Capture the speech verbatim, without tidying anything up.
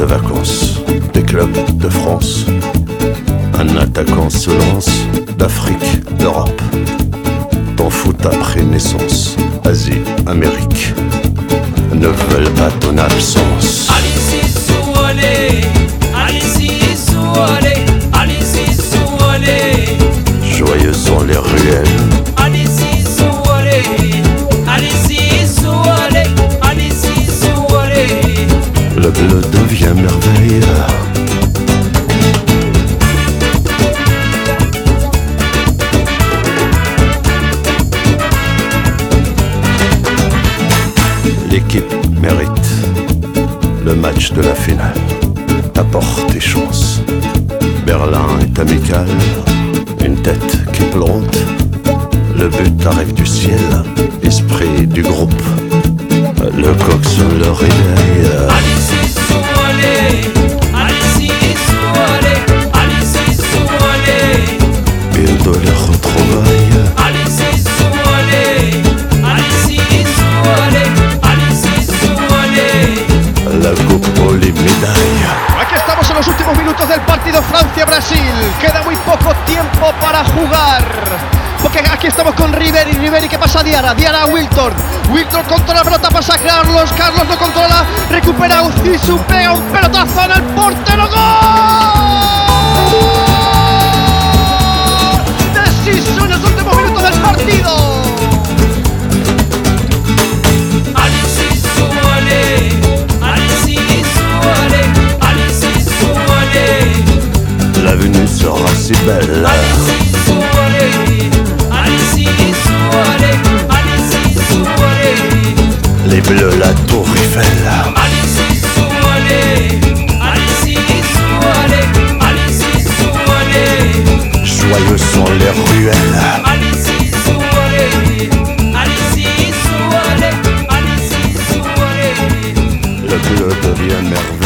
de vacances, des clubs de France. Un attaquant se lance d'Afrique, d'Europe. Ton foot après naissance, Asie, Amérique ne veulent pas ton absence. Allez-y, souolé, allez-y, souolé, allez-y, souolé. Joyeux sont les ruelles. Allez-y, souolé, allez-y, souolé, allez-y, souolé. Le bleu devient merveille. L'équipe mérite le match de la finale. Apporte tes chances. Berlin est amical, une tête qui plante. Le but arrive du ciel, esprit du groupe. Le coxon le réveille. Allez-y, souolé, allez-y, souolé, allez-y, souolé. Et de les retrouvailles. Allez-y, souolé, allez-y, souolé, allez-y, souolé. La coupe pour les médailles. Aquí estamos en los últimos minutos del partido Francia-Brasil. Queda muy poco tiempo para jugar. Porque aquí estamos con Ribéry, Ribéry que pasa a Diarra, Diarra a Wilton. Wilton controla la pelota, pasa a Carlos, Carlos no controla, recupera Uzisu, pega un pelotazo en el portero, ¡gol! De Zizou en los últimos minutos del partido. Allez-y, souolé, allez-y, souolé, allez-y, souolé. L'avenue sera si belle. Allez-y, souolé, allez-y, souolé, allez-y, souolé. Les bleus, la tour Eiffel. Allez-y, souolé, allez-y, souolé, allez-y, souolé. Joyeux sont les ruelles. Allez-y, souolé, allez-y, souolé, allez-y, souolé. Le bleu devient merveille.